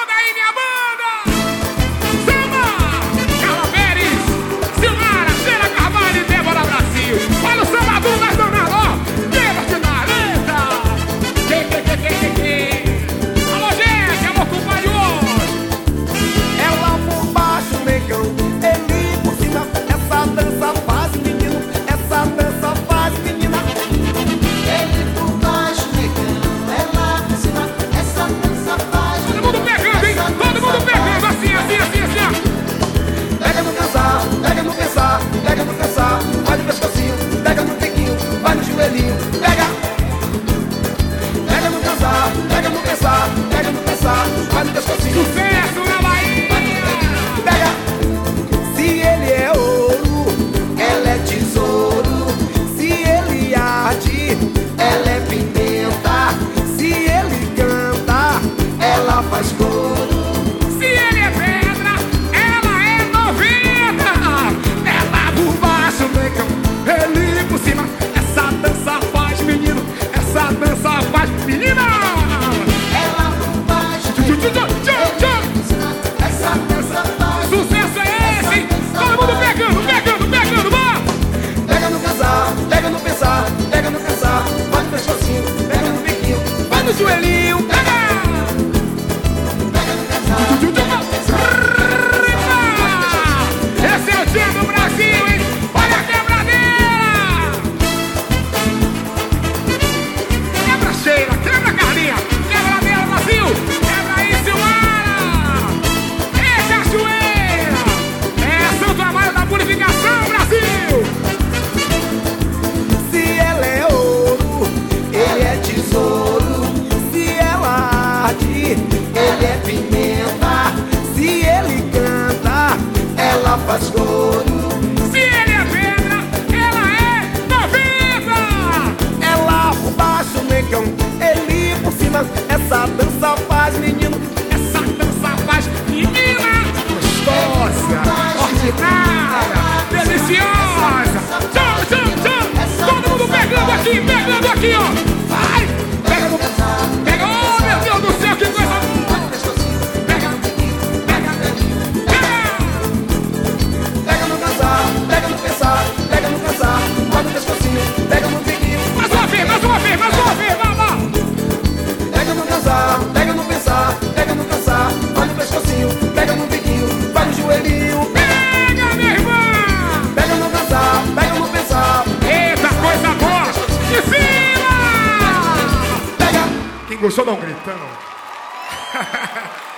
Manda aí, minha banda! Samba! Carla Pérez, Silmara, Sheila Carvalho e Débora Brasil. Olha o samba do mais danado, ó! Leva-te na letra! Alô, gente, amor, compadre hoje! Ela por baixo, negão, ele por cima. Essa dança faz menino, essa dança faz menina. Ele por baixo, negão, ela por cima. Essa dança faz Todo mundo pegando, hein? Todo mundo pegando, assim, assim, assim, assim, ó! Pega no cansar, pega no pensar, pega no cansar. Vai no pescocinho, pega no biquinho, vai no joelhinho, pega. Pega no cansar, pega no pensar, pega no pensar, vai no pescocinho. Sucesso na Bahia! Pega. Se ele é ouro, ela é tesouro. Se ele arde, ela é pimenta. Se ele canta, ela faz coro. Se ele é pedra, ela é 90. Ela por baixo, negão, ele por cima. Essa dança faz menino, essa dança faz menina. ela por baixo, Tchum, tchum, tchum, tchum, tchum. essa dança faz. Sucesso é esse, hein? Todo mundo pegando, pegando, pegando, vamos! Pega no casar, pega no pensar, pega no cansar. Vai no pescocinho, pega no biquinho, vai no joelhinho, pega. Tchum, tchum, tchum. Esse é o time do Brasil, hein? Olha a quebradeira! Quebra Sheila, quebra Carlinha, quebradeira Brasil, quebra aí Silmara! É Cachoeira! É Santo Amaro da Purificação, Brasil! Se ela é ouro, ele é tesouro. Se ela arde, ele é pimenta. Se ele canta, ela faz coro. Se ele é pedra, ela é 90! Ela por baixo, negão, ele por cima. Essa dança faz menino, Essa dança faz menina gostosa, ordinária, deliciosa. Tchau, tchau, tchau. Todo mundo pegando aqui, ó. Vai, pega, pega, oh meu Deus do céu, que coisa boa. Pega, pega, pega. pega no cansar, pega no pensar, pega no cansar. Vai no pescocinho, pega no biquinho. Mais uma vez, mais uma vez, mais uma vez, vamos lá. Pega no cansar, pega no pensar, pega no cansar. Vai no pescocinho, pega no biquinho, vai no joelhinho. Pega, minha irmã. Pega no cansar, pega no pensar. Eita, coisa boa. De cima. Pega. Quem gostou, dá um gritão.